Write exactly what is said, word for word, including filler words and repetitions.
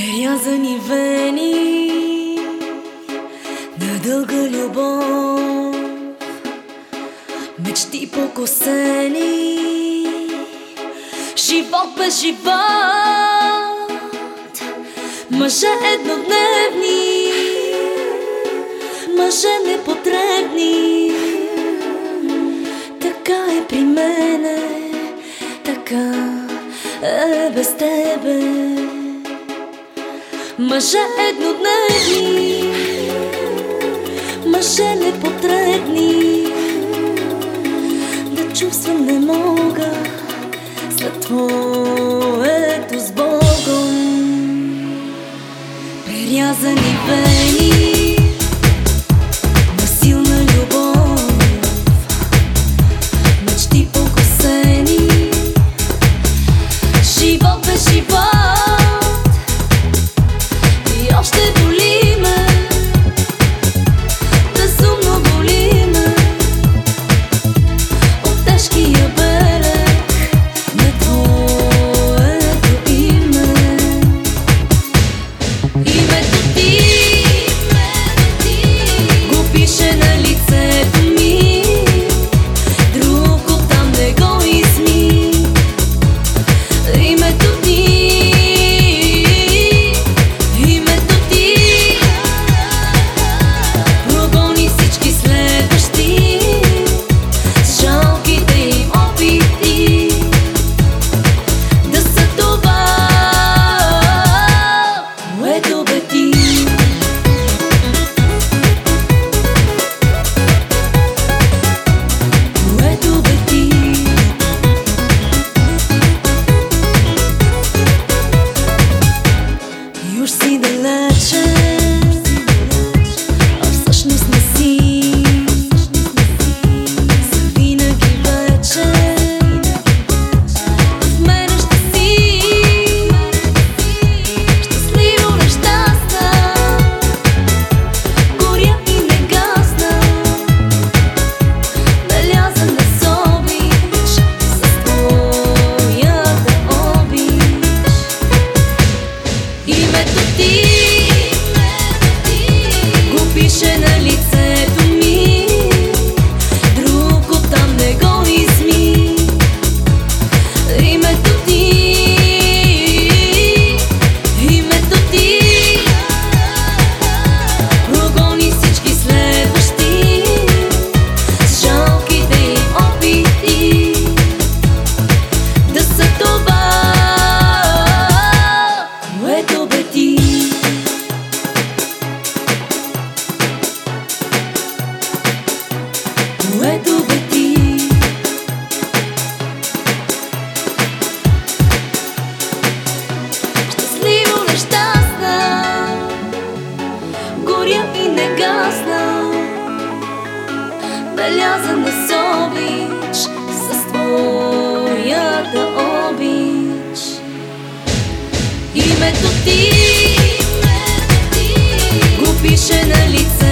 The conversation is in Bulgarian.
Прерязани вени на дълга любов, мечти покосени, живот без живот, мъже еднодневни, мъже непотребни. Така е при мене, така е без тебе. Мъже еднодневни, мъже непотребни. Да чувствам не мога след твоето с Богом. Прерязани вени на силна любов, мечти покосени, живот без живот. Още боли ме, безумно боли ме от тежкия берег на твоето име. Името ти го пише на лицето ми, друго там не го изми. Името ти си далече, а всъщност не си. Завинаги вече в мене ще си. Щастливо нещастна, горя и не гасна, белязана с обич, с твоята обич. Името ти го пише на лицето ми, друго там не го изми. Името ти, името ти прогони всички следващи с жалките им опити да са това, което бе ти. Което бе ти. Щастливо нещастна, горя и не гасна, белязана с обич, с твоята обич. Името ти го пише на лице